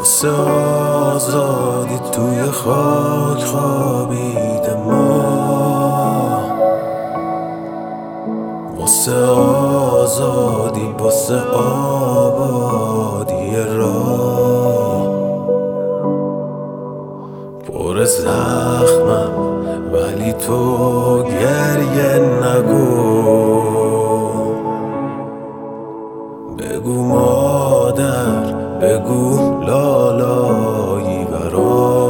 واسه آزادی توی خاک خوابیده ما، واسه آزادی، واسه آبادی راه. پر زخمم ولی تو گریه نگو، بگو مادر، بگو لالایی برا.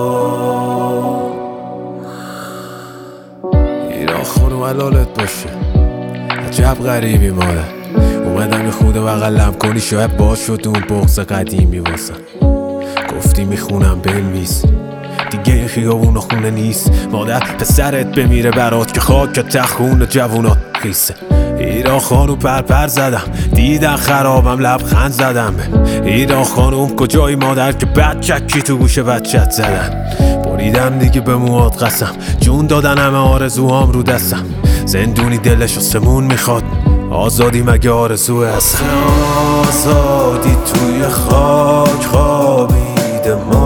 ایران خانم حلالت باشه، عجب غریبی مادر. اومدم یه خود بغلم کنی شاید باز شد اون بغض قدیمی واسم. گفتی میخونم بنویس دیگه این خیابون خونه نیست. مادر پسرت بمیره برات که خاکت خون جوونات خیسه. ایران خانوم پرپر زدم، دیدن خرابم لبخند زدم. ایران خانوم کجایی مادر که بچکی تو گوش بچت زدن. بریدم دیگه به موات قسم، جون دادن همه آرزوهام رو دستم. زندونی دلش آسمون میخواد، آزادی مگه آرزوه هست؟ آزادی توی خاک خوابیده ما،